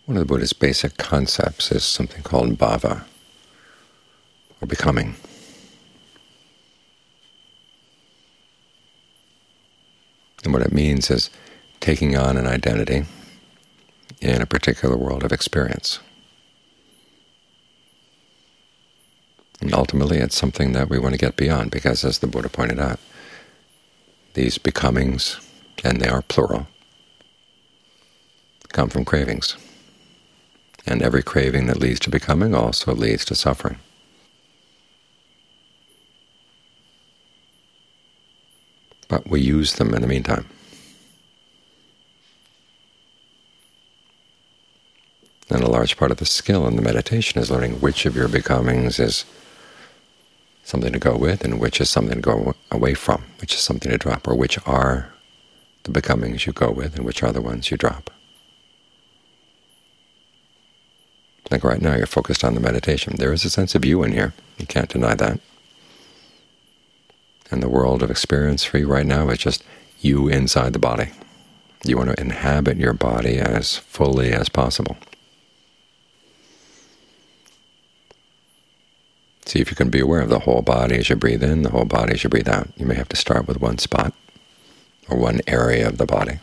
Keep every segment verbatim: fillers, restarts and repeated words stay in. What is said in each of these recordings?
One of the Buddha's basic concepts is something called bhava, or becoming. And what it means is taking on an identity in a particular world of experience. And ultimately it's something that we want to get beyond, because as the Buddha pointed out, these becomings, and they are plural, come from cravings. And every craving that leads to becoming also leads to suffering. But we use them in the meantime. And a large part of the skill in the meditation is learning which of your becomings is something to go with and which is something to go away from, which is something to drop, or which are the becomings you go with and which are the ones you drop. Like right now you're focused on the meditation. There is a sense of you in here. You can't deny that. And the world of experience for you right now is just you inside the body. You want to inhabit your body as fully as possible. See if you can be aware of the whole body as you breathe in, the whole body as you breathe out. You may have to start with one spot or one area of the body.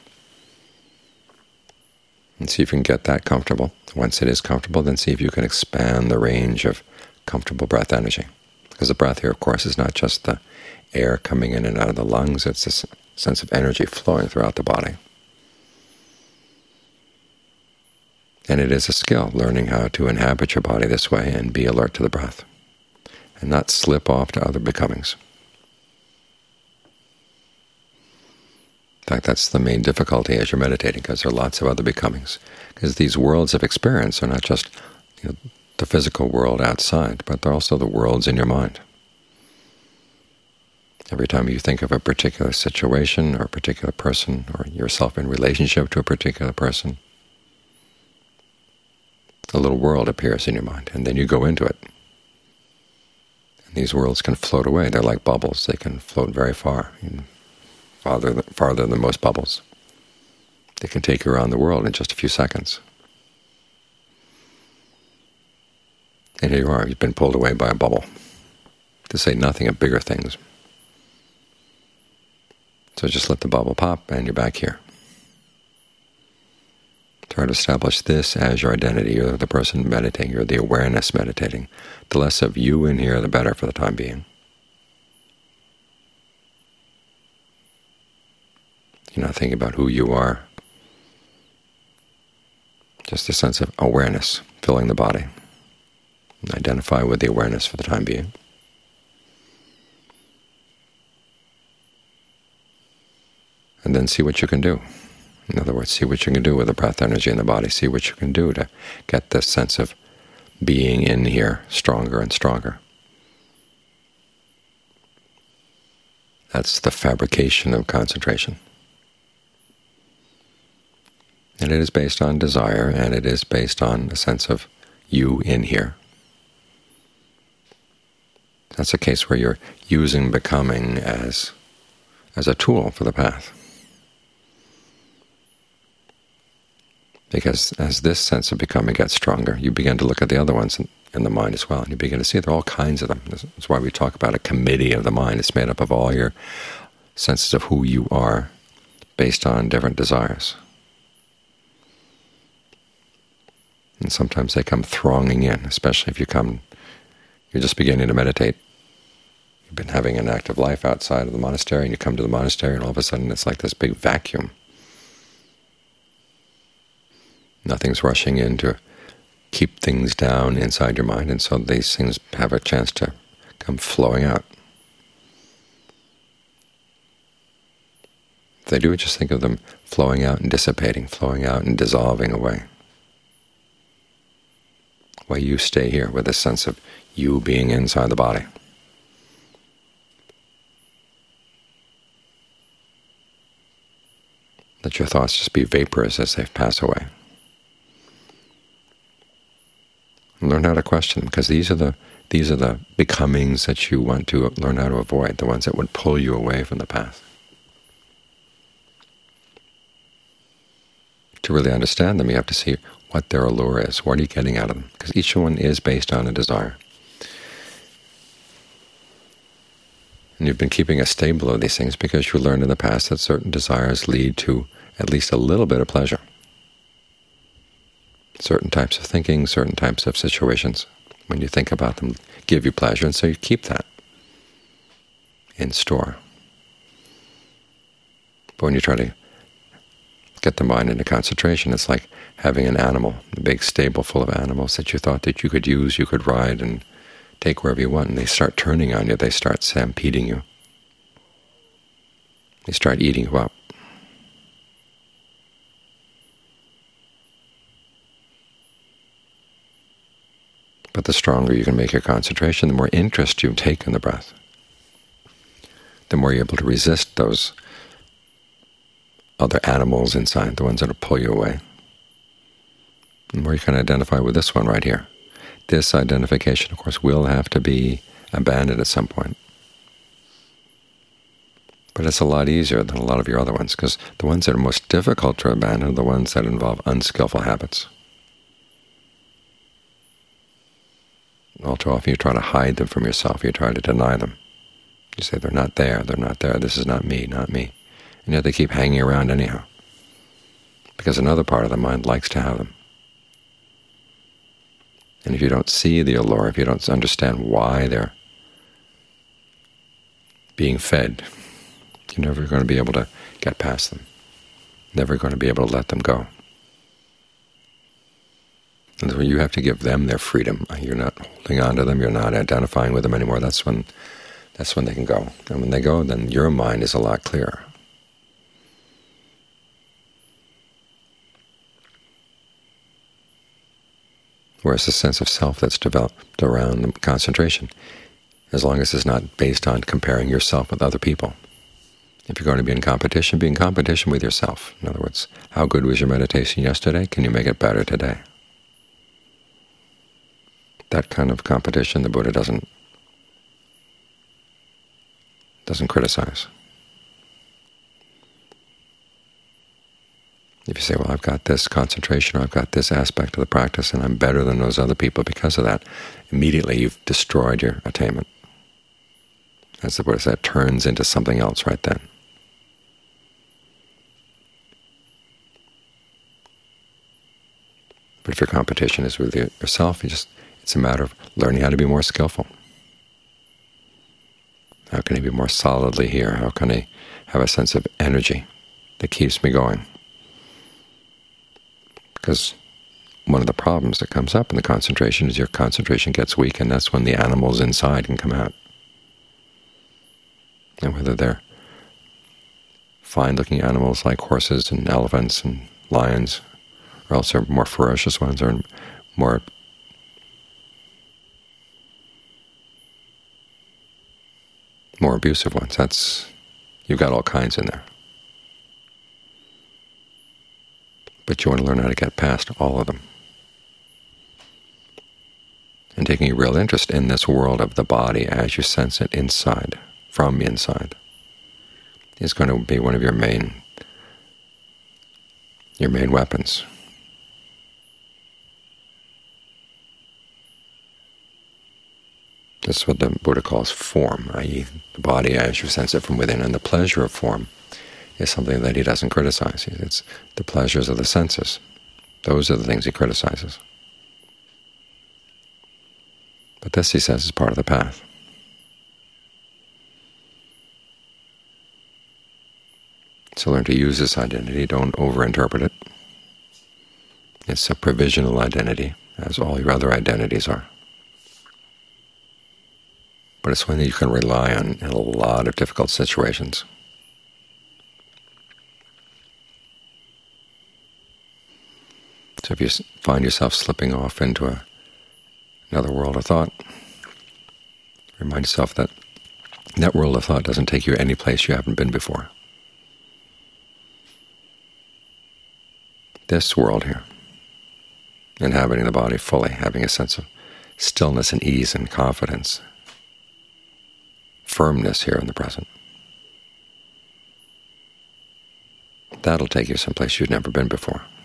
And see if you can get that comfortable. Once it is comfortable, then see if you can expand the range of comfortable breath energy. Because the breath here, of course, is not just the air coming in and out of the lungs. It's this sense of energy flowing throughout the body. And it is a skill, learning how to inhabit your body this way and be alert to the breath, and not slip off to other becomings. In fact, that's the main difficulty as you're meditating, because there are lots of other becomings. Because these worlds of experience are not just you know, the physical world outside, but they're also the worlds in your mind. Every time you think of a particular situation or a particular person, or yourself in relationship to a particular person, a little world appears in your mind, and then you go into it. And these worlds can float away. They're like bubbles. They can float very far. Farther, farther than most bubbles. They can take you around the world in just a few seconds. And here you are, you've been pulled away by a bubble, to say nothing of bigger things. So just let the bubble pop, and you're back here. Try to establish this as your identity. You're the person meditating. You're the awareness meditating. The less of you in here, the better for the time being. You're not thinking about who you are. Just a sense of awareness filling the body. And identify with the awareness for the time being. And then see what you can do. In other words, see what you can do with the breath energy in the body. See what you can do to get this sense of being in here stronger and stronger. That's the fabrication of concentration. And it is based on desire, and it is based on a sense of you in here. That's a case where you're using becoming as, as a tool for the path. Because as this sense of becoming gets stronger, you begin to look at the other ones in, in the mind as well, and you begin to see there are all kinds of them. That's why we talk about a committee of the mind. It's made up of all your senses of who you are based on different desires. And sometimes they come thronging in, especially if you come, you're just beginning to meditate. You've been having an active life outside of the monastery, and you come to the monastery, and all of a sudden it's like this big vacuum. Nothing's rushing in to keep things down inside your mind, and so these things have a chance to come flowing out. If they do, just think of them flowing out and dissipating, flowing out and dissolving away. While you stay here with a sense of you being inside the body. Let your thoughts just be vapors as they pass away. And learn how to question them, because these are the these are the becomings that you want to learn how to avoid, the ones that would pull you away from the path. to really understand them, you have to see what their allure is. What are you getting out of them? Because each one is based on a desire. And you've been keeping a stable of these things because you learned in the past that certain desires lead to at least a little bit of pleasure. Certain types of thinking, certain types of situations, when you think about them, give you pleasure, and so you keep that in store. But when you try to get the mind into concentration, it's like having an animal, a big stable full of animals that you thought that you could use, you could ride and take wherever you want, and they start turning on you, they start stampeding you. They start eating you up. But the stronger you can make your concentration, the more interest you take in the breath, the more you're able to resist those other animals inside, the ones that will pull you away. The more you can identify with this one right here. This identification, of course, will have to be abandoned at some point. But it's a lot easier than a lot of your other ones, because the ones that are most difficult to abandon are the ones that involve unskillful habits. All too often you try to hide them from yourself, you try to deny them. You say, they're not there, they're not there, this is not me, not me. And yet they keep hanging around anyhow, because another part of the mind likes to have them. And if you don't see the allure, if you don't understand why they're being fed, you're never going to be able to get past them, never going to be able to let them go. And when you have to give them their freedom, you're not holding on to them, you're not identifying with them anymore, that's when, that's when they can go. And when they go, then your mind is a lot clearer. Whereas the sense of self that's developed around the concentration, as long as it's not based on comparing yourself with other people. If you're going to be in competition, be in competition with yourself. In other words, how good was your meditation yesterday? Can you make it better today? That kind of competition the Buddha doesn't doesn't criticize. If you say, well, I've got this concentration, or I've got this aspect of the practice, and I'm better than those other people because of that, immediately you've destroyed your attainment. As the Buddha said, it turns into something else right then. But if your competition is with yourself, you just it's a matter of learning how to be more skillful. How can I be more solidly here? How can I have a sense of energy that keeps me going? Because one of the problems that comes up in the concentration is your concentration gets weak, and that's when the animals inside can come out. And whether they're fine-looking animals like horses and elephants and lions, or else they're more ferocious ones, or more more abusive ones. That's you've got all kinds in there. But you want to learn how to get past all of them. And taking a real interest in this world of the body as you sense it inside, from inside, is going to be one of your main your main weapons. That's what the Buddha calls form, that is the body as you sense it from within. And the pleasure of form is something that he doesn't criticize. It's the pleasures of the senses. Those are the things he criticizes. But this, he says, is part of the path. So learn to use this identity. Don't overinterpret it. It's a provisional identity, as all your other identities are. But it's one that you can rely on in a lot of difficult situations. So if you find yourself slipping off into a, another world of thought, remind yourself that that world of thought doesn't take you any place you haven't been before. This world here, inhabiting the body fully, having a sense of stillness and ease and confidence, firmness here in the present, that'll take you someplace you've never been before.